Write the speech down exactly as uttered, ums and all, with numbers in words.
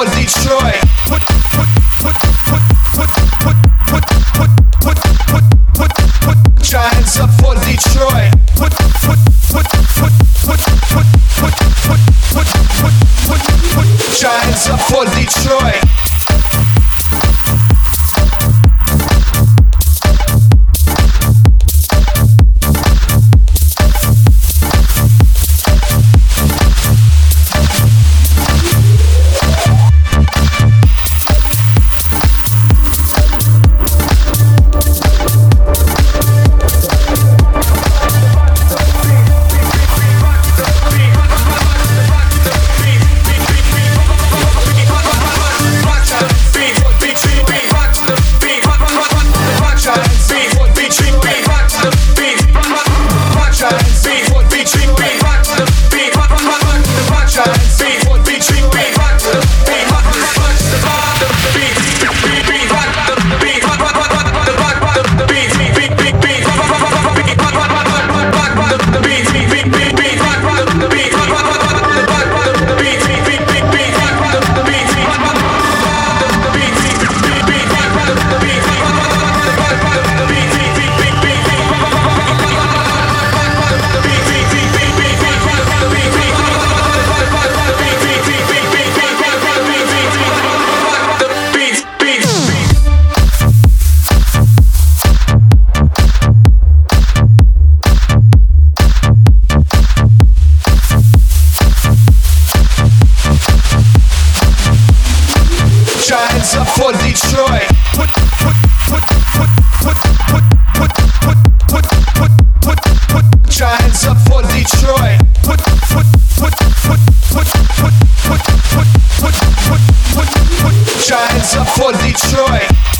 for Detroit. Put, put, put, put, put, put, put, put, put, put, put, put, put your hands up for Detroit. Put, put, put, put, put, put, put, put, put, put, put, put your hands up for Detroit. Hands up for Detroit. Put, put, put, put, put, put, put, put, put, put, put, put your hands up for Detroit. Put, put, put, put, put, put, put, put, put, put, put, put your hands up for Detroit.